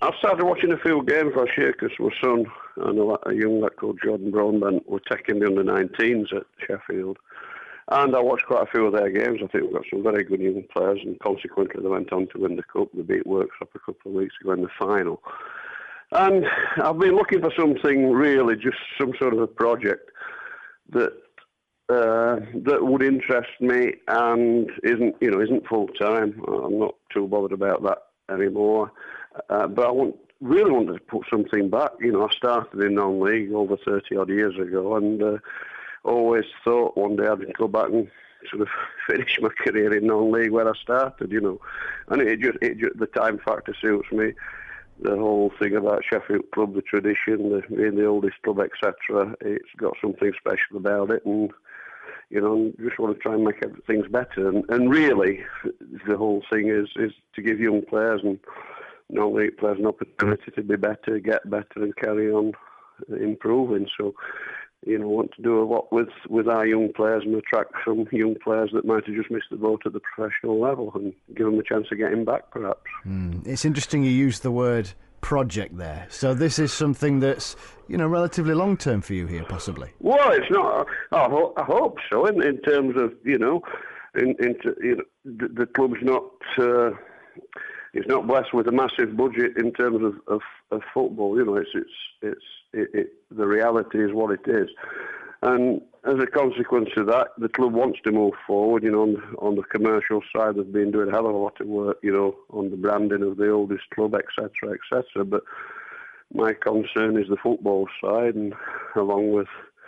I started watching a few games last year because my son and a young lad called Jordan Broadbent were taking the under-19s at Sheffield. And I watched quite a few of their games. I think we've got some very good young players, and consequently they went on to win the Cup. They beat Worksop a couple of weeks ago in the final. And I've been looking for something really, just some sort of a project that would interest me and isn't full time. I'm not too bothered about that anymore. But I really wanted to put something back. I started in non-league over 30 odd years ago, and always thought one day I'd go back and sort of finish my career in non-league where I started. And it just the time factor suits me. The whole thing about Sheffield Club, the tradition, being the oldest club, etc. It's got something special about it, and just want to try and make things better. And really, the whole thing is to give young players and non-league players an opportunity to be better, get better, and carry on improving. So, I want to do a lot with our young players and attract some young players that might have just missed the boat at the professional level and give them a chance of getting back, perhaps. It's interesting you use the word project there. So this is something that's, relatively long-term for you here, possibly? Well, it's not. I hope so, in terms of, the club's not... it's not blessed with a massive budget in terms of football. The reality is what it is, and as a consequence of that, the club wants to move forward. On the commercial side, they've been doing a hell of a lot of work. On the branding of the oldest club, etc., etc. But my concern is the football side, and along with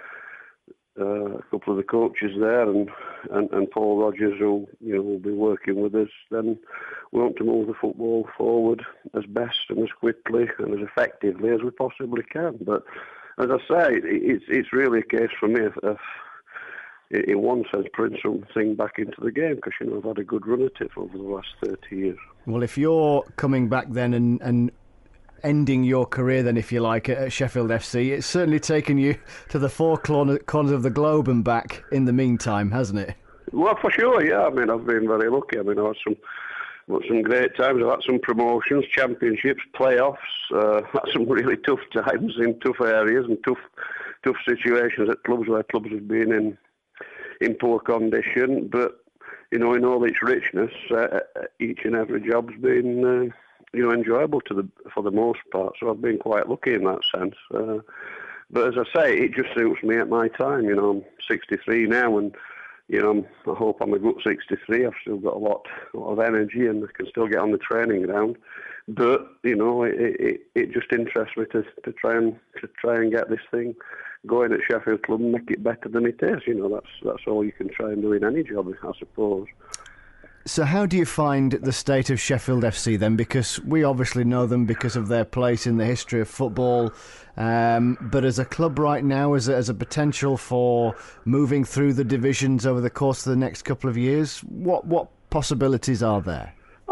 a couple of the coaches there and Paul Rogers, who will be working with us, then we want to move the football forward as best and as quickly and as effectively as we possibly can. But as I say, it's really a case for me of in one sense, putting something back into the game, because I've had a good run at it over the last 30 years. Well, if you're coming back then and ending your career then, if you like, at Sheffield FC, it's certainly taken you to the four corners of the globe and back in the meantime, hasn't it? Well, for sure, yeah. I've been very lucky. I've had some great times. I've had some promotions, championships, playoffs. Had some really tough times in tough areas and tough situations at clubs where clubs have been in poor condition. But in all its richness, each and every job's been enjoyable for the most part. So I've been quite lucky in that sense. But as I say, it just suits me at my time. I'm 63 now, and I hope I'm a good 63. I've still got a lot of energy, and I can still get on the training ground. But it just interests me to try and get this thing going at Sheffield Club and make it better than it is. That's all you can try and do in any job, I suppose. So how do you find the state of Sheffield FC then? Because we obviously know them because of their place in the history of football. But as a club right now, as a potential for moving through the divisions over the course of the next couple of years, what possibilities are there?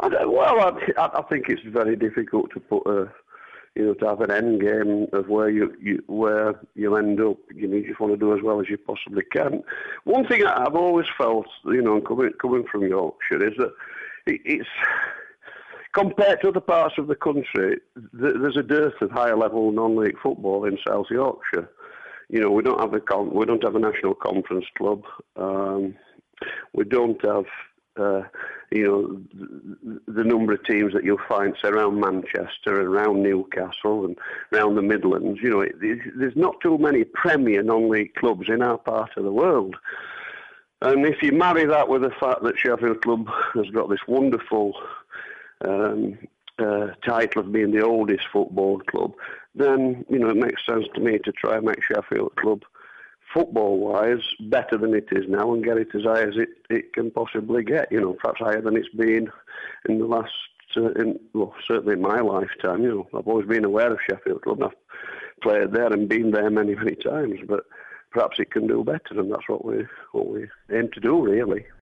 I think it's very difficult to put to have an end game of where you end up. You just want to do as well as you possibly can. One thing I've always felt, coming from Yorkshire, is that it's compared to other parts of the country, there's a dearth of higher level non-league football in South Yorkshire. We don't have a national conference club. We don't have the number of teams that you'll find, say, around Manchester and around Newcastle and around the Midlands. There's not too many premier non-league clubs in our part of the world. And if you marry that with the fact that Sheffield Club has got this wonderful title of being the oldest football club, then, it makes sense to me to try and make Sheffield Club football-wise, better than it is now, and get it as high as it can possibly get. Perhaps higher than it's been in the last, certainly in my lifetime. I've always been aware of Sheffield Club, and I've played there and been there many, many times. But perhaps it can do better, and that's what we aim to do, really.